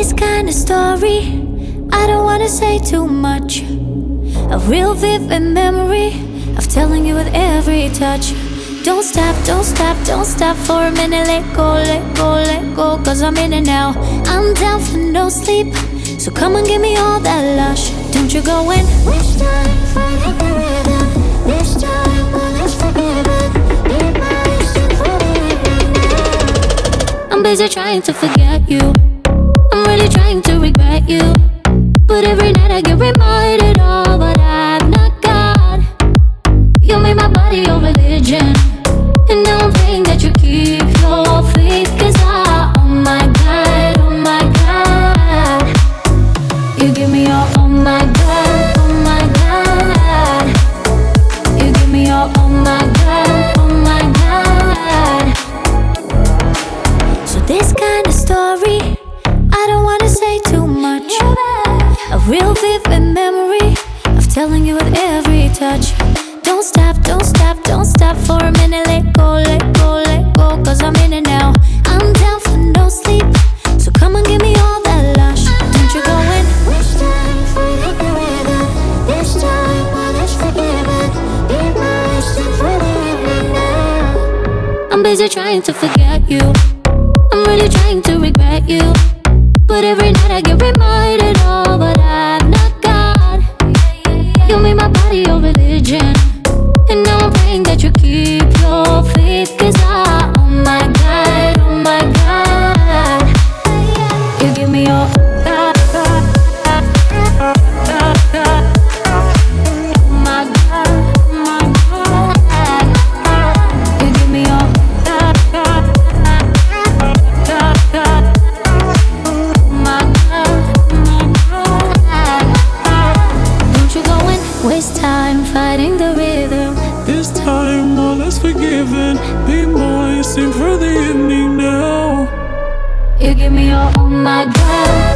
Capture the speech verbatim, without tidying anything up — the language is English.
this kind of story, I don't wanna say too much. A real vivid memory of telling you with every touch. Don't stop, don't stop, don't stop for a minute. Let go, let go, let go, cause I'm in it now. I'm down for no sleep, so come and give me all that lush. Don't you go in. Which time, fighting the rhythm. This time, well, let's forgive it. Be my strength for the evening now. I'm busy trying to forget you. I'm really trying to regret you. But every night I get reminded of what I've not got. You made my body your religion, and now I'm praying that you keep your faith. Cause I, oh my God, oh my God, you give me your, oh my God, oh my God, you give me your, oh my God, oh my God. So this kind of story, I don't wanna say too much. A real vivid memory of telling you with every touch. Don't stop, don't stop, don't stop for a minute. Let go, let go, let go, cause I'm in it now. I'm down for no sleep, so come and give me all that lush. Don't you go in. Which time, fighting the rhythm. This time, well, let's forgive it. Be my strength for the evening now. I'm busy trying to forget you. I'm really trying to regret you. But every night I get reminded of what I've not got. You made my body your religion, and now I'm praying that you keep your faith. Cause I, oh my God, oh my God, you give me your God, God, God, God, God. Oh my God, oh my God, you give me your God, God, God, God. Waste time fighting the rhythm. This time all is forgiven. Be mine, sing for the evening now. You give me your, oh my God.